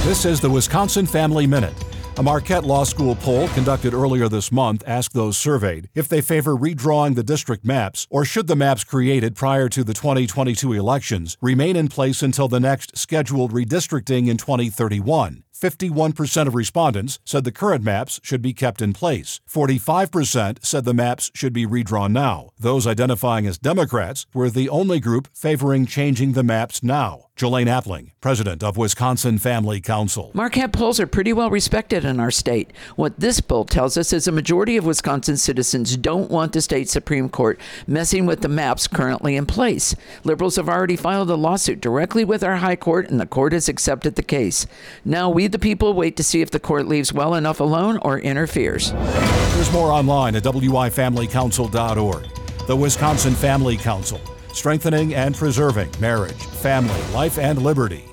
This is the Wisconsin Family Minute. A Marquette Law School poll conducted earlier this month asked those surveyed if they favor redrawing the district maps or should the maps created prior to the 2022 elections remain in place until the next scheduled redistricting in 2031. 51% of respondents said the current maps should be kept in place. 45% said the maps should be redrawn now. Those identifying as Democrats were the only group favoring changing the maps now. Jelaine Appling, president of Wisconsin Family Council. Marquette polls are pretty well respected in our state. What this poll tells us is a majority of Wisconsin citizens don't want the state Supreme Court messing with the maps currently in place. Liberals have already filed a lawsuit directly with our high court, and the court has accepted the case. Now we, the people, wait to see if the court leaves well enough alone or interferes. There's more online at wifamilycouncil.org. The Wisconsin Family Council, strengthening and preserving marriage, family, life, and liberty.